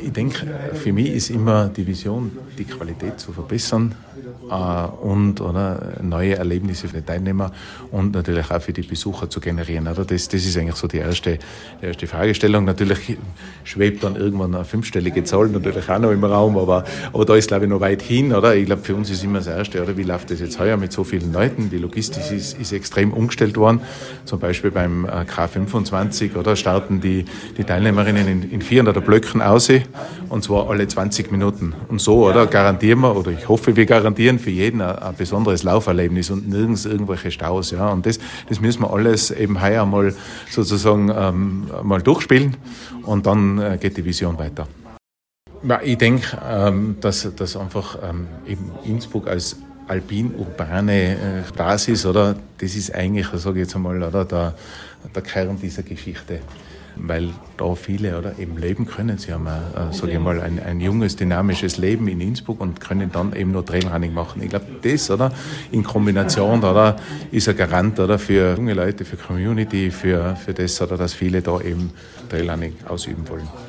Ich denke, für mich ist immer die Vision, die Qualität zu verbessern und neue Erlebnisse für die Teilnehmer und natürlich auch für die Besucher zu generieren. Oder? Das ist eigentlich so die erste Fragestellung. Natürlich schwebt dann irgendwann eine 5-stellige Zahl natürlich auch noch im Raum, aber da ist, glaube ich, noch weit hin. Oder? Ich glaube, für uns ist immer das Erste, oder? Wie läuft das jetzt heuer mit so vielen Leuten? Die Logistik ist extrem umgestellt worden. Zum Beispiel beim K25 oder, starten die Teilnehmerinnen in 400 Blöcken aus, und zwar alle 20 Minuten. Und so, oder, garantieren wir, oder ich hoffe, wir garantieren für jeden ein besonderes Lauferlebnis und nirgends irgendwelche Staus. Ja. Und das müssen wir alles eben heuer mal sozusagen mal durchspielen, und dann geht die Vision weiter. Ja, ich denke, dass einfach eben Innsbruck als alpin-urbane Basis, oder, das ist eigentlich, sage ich jetzt einmal, oder, der Kern dieser Geschichte. Weil da viele, oder, eben leben können. Sie haben, sage ich mal, ein junges, dynamisches Leben in Innsbruck und können dann eben noch Trailrunning machen. Ich glaube, das, oder, in Kombination, oder, ist ein Garant, oder, für junge Leute, für Community, für das, oder, dass viele da eben Trailrunning ausüben wollen.